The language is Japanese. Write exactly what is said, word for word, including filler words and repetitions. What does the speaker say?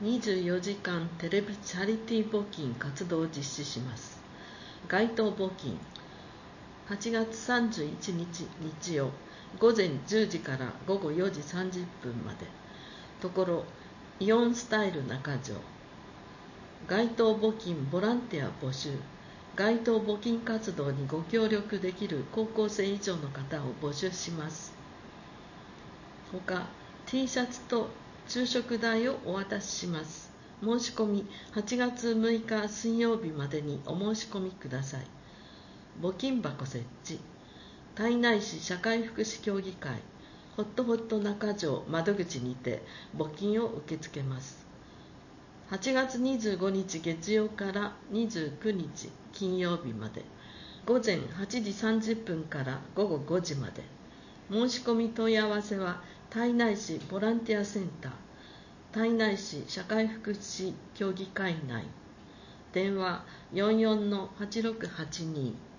にじゅうよじかんテレビチャリティー募金活動を実施します。街頭募金はちがつさんじゅういちにち日曜ごぜんじゅうじからごごよじさんじゅっぷんまで、ところイオンスタイル中条。街頭募金ボランティア募集。街頭募金活動にご協力できる高校生以上の方を募集します。ほか T シャツと昼食代をお渡しします。申し込みはちがつむいか水曜日までにお申し込みください。募金箱設置。胎内市社会福祉協議会ホットホット中条窓口にて募金を受け付けます。はちがつにじゅうごにち月曜からにじゅうくにち金曜日まで、ごぜんはちじさんじゅっぷんからごごごじまで。申し込み問い合わせは胎内市ボランティアセンター、胎内市社会福祉協議会内、電話よんよんのはちろくはちに。